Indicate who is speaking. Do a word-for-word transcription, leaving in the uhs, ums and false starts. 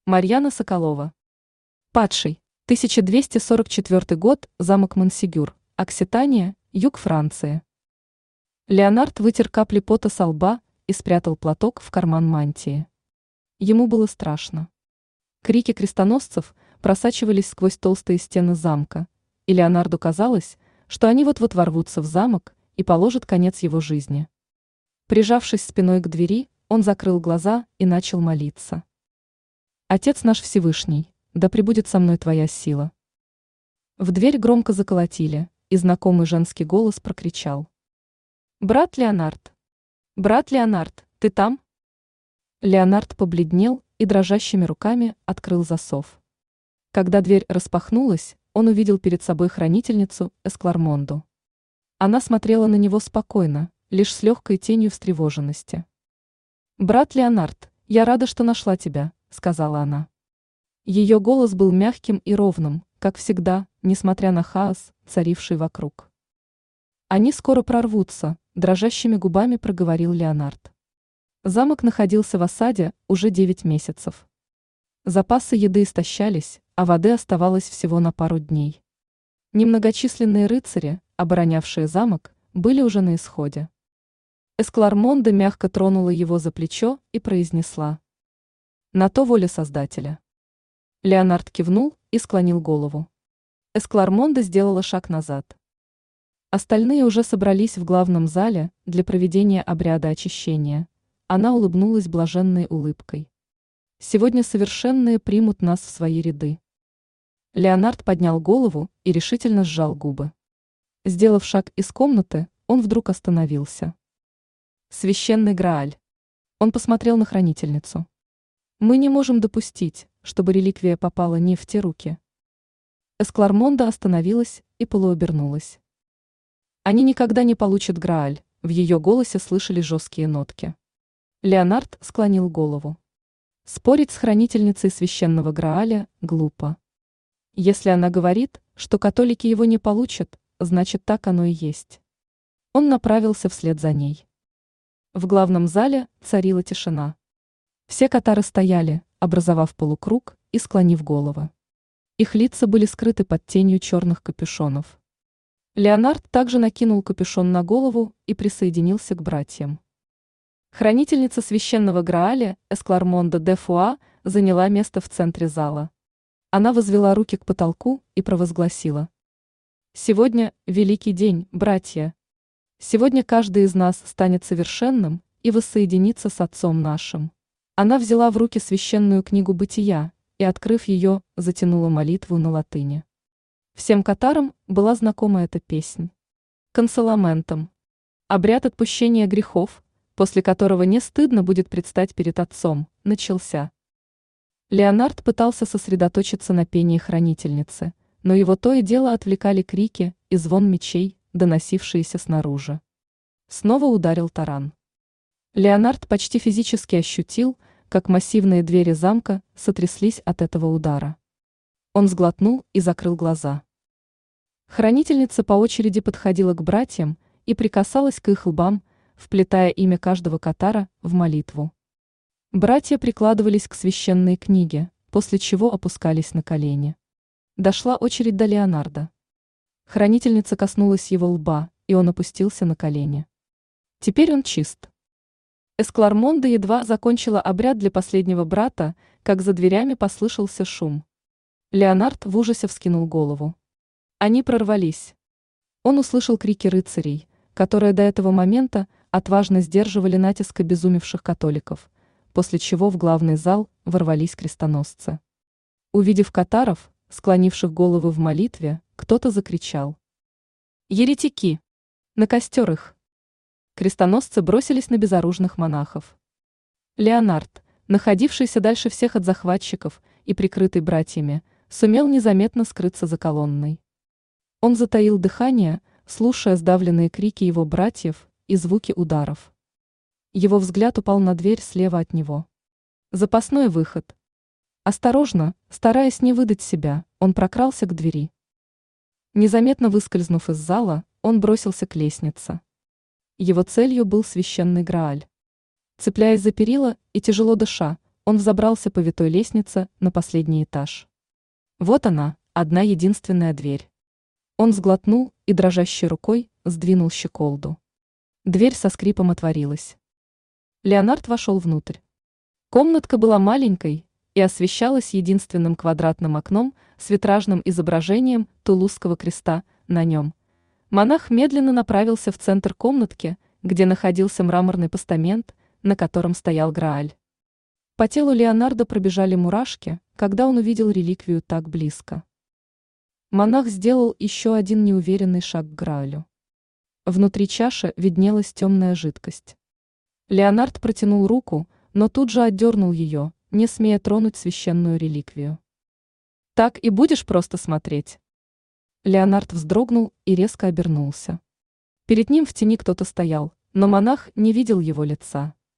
Speaker 1: Марьяна Соколова. Падший. тысяча двести сорок четвёртый год. Замок Монсигюр. Окситания, юг Франции. Леонард вытер капли пота со лба и спрятал платок в карман мантии. Ему было страшно. Крики крестоносцев просачивались сквозь толстые стены замка, и Леонарду казалось, что они вот-вот ворвутся в замок и положат конец его жизни. Прижавшись спиной к двери, он закрыл глаза и начал молиться. «Отец наш Всевышний, да пребудет со мной твоя сила». В дверь громко заколотили, и знакомый женский голос прокричал: «Брат Леонард! Брат Леонард, ты там?» Леонард побледнел и дрожащими руками открыл засов. Когда дверь распахнулась, он увидел перед собой хранительницу Эсклармонду. Она смотрела на него спокойно, лишь с легкой тенью встревоженности. «Брат Леонард, я рада, что нашла тебя», — сказала она. Ее голос был мягким и ровным, как всегда, несмотря на хаос, царивший вокруг. «Они скоро прорвутся», — дрожащими губами проговорил Леонард. Замок находился в осаде уже девять месяцев. Запасы еды истощались, а воды оставалось всего на пару дней. Немногочисленные рыцари, оборонявшие замок, были уже на исходе. Эсклармонда мягко тронула его за плечо и произнесла: «На то воля Создателя». Леонард кивнул и склонил голову. Эсклармонда сделала шаг назад. Остальные уже собрались в главном зале для проведения обряда очищения. Она улыбнулась блаженной улыбкой. «Сегодня совершенные примут нас в свои ряды». Леонард поднял голову и решительно сжал губы. Сделав шаг из комнаты, он вдруг остановился. «Священный Грааль». Он посмотрел на хранительницу. «Мы не можем допустить, чтобы реликвия попала не в те руки». Эсклармонда остановилась и полуобернулась. «Они никогда не получат Грааль», — в ее голосе слышались жесткие нотки. Леонард склонил голову. Спорить с хранительницей священного Грааля глупо. Если она говорит, что католики его не получат, значит, так оно и есть. Он направился вслед за ней. В главном зале царила тишина. Все катары стояли, образовав полукруг и склонив головы. Их лица были скрыты под тенью черных капюшонов. Леонард также накинул капюшон на голову и присоединился к братьям. Хранительница священного Грааля Эсклармонда де Фуа заняла место в центре зала. Она возвела руки к потолку и провозгласила: «Сегодня великий день, братья. Сегодня каждый из нас станет совершенным и воссоединится с Отцом нашим». Она взяла в руки священную книгу Бытия и, открыв ее, затянула молитву на латыни. Всем катарам была знакома эта песнь. Консоламентом. Обряд отпущения грехов, после которого не стыдно будет предстать перед Отцом, начался. Леонард пытался сосредоточиться на пении хранительницы, но его то и дело отвлекали крики и звон мечей, доносившиеся снаружи. Снова ударил таран. Леонард почти физически ощутил, как массивные двери замка сотряслись от этого удара. Он сглотнул и закрыл глаза. Хранительница по очереди подходила к братьям и прикасалась к их лбам, вплетая имя каждого катара в молитву. Братья прикладывались к священной книге, после чего опускались на колени. Дошла очередь до Леонарда. Хранительница коснулась его лба, и он опустился на колени. Теперь он чист. Эсклармонда едва закончила обряд для последнего брата, как за дверями послышался шум. Леонард в ужасе вскинул голову. Они прорвались. Он услышал крики рыцарей, которые до этого момента отважно сдерживали натиск обезумевших католиков, после чего в главный зал ворвались крестоносцы. Увидев катаров, склонивших головы в молитве, кто-то закричал: «Еретики! На костер их!» Крестоносцы бросились на безоружных монахов. Леонард, находившийся дальше всех от захватчиков и прикрытый братьями, сумел незаметно скрыться за колонной. Он затаил дыхание, слушая сдавленные крики его братьев и звуки ударов. Его взгляд упал на дверь слева от него. Запасной выход. Осторожно, стараясь не выдать себя, он прокрался к двери. Незаметно выскользнув из зала, он бросился к лестнице. Его целью был священный Грааль. Цепляясь за перила и тяжело дыша, Он взобрался по витой лестнице на последний этаж. Вот она, одна единственная дверь. Он сглотнул и дрожащей рукой сдвинул щеколду. Дверь со скрипом отворилась. Леонард вошел внутрь. Комнатка была маленькой и освещалась единственным квадратным окном с витражным изображением Тулузского креста на нем. Монах медленно направился в центр комнатки, где находился мраморный постамент, на котором стоял Грааль. По телу Леонардо пробежали мурашки, когда он увидел реликвию так близко. Монах сделал еще один неуверенный шаг к Граалю. Внутри чаши виднелась темная жидкость. Леонард протянул руку, но тут же отдернул ее, не смея тронуть священную реликвию. «Так и будешь просто смотреть?» Леонард вздрогнул и резко обернулся. Перед ним в тени кто-то стоял, но монах не видел его лица.